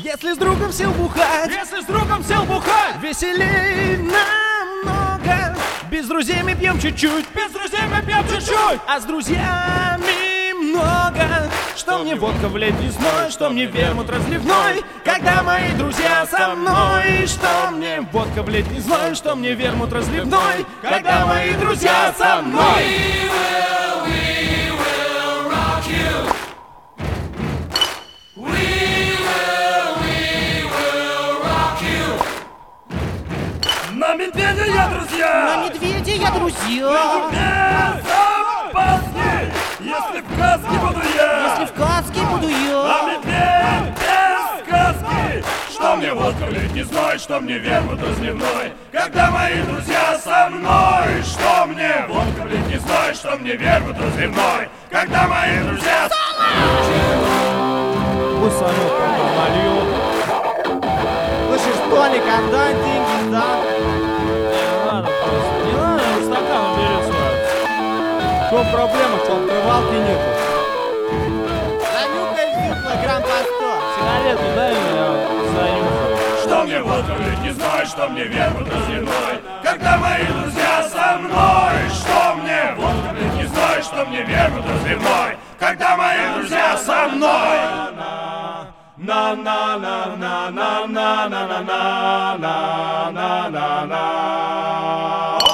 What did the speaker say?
Если с другом сел бухать, веселей намного. Без друзей мы пьем чуть-чуть, а с друзьями много. Что мне водка в лед весной, что мне вермут разливной, когда мои друзья со мной. Что мне водка в лед весной, что мне вермут разливной, когда мои друзья со мной. На медведя я, друзья! На медведя я, друзья! Безопасный, если в каске буду я! Если в каске буду я! На медведь без сказки! Что мне водка в летний зной, что мне вермут разливной, когда мои друзья со мной! Что мне водка в летний зной, что мне вермут разливной, когда мои друзья со мной! Пусть Санек потом нальет. Слышишь, Толик, отдай деньги, да? Не надо, стакан убери сюда. В чем проблема, что открывалки нету? Занюхай вилла, грамм по 100. Сигарету дай мне, я занюхаю. Что мне водка в летний зной, что мне вермут разливной, когда мои друзья со мной! Что мне водка в летний зной, что мне вермут разливной, когда мои друзья со мной! На на на на на на на на на на на на